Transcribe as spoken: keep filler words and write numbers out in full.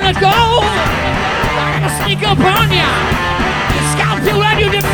gonna go. I'm gonna sneak up on ya. Scalp you and you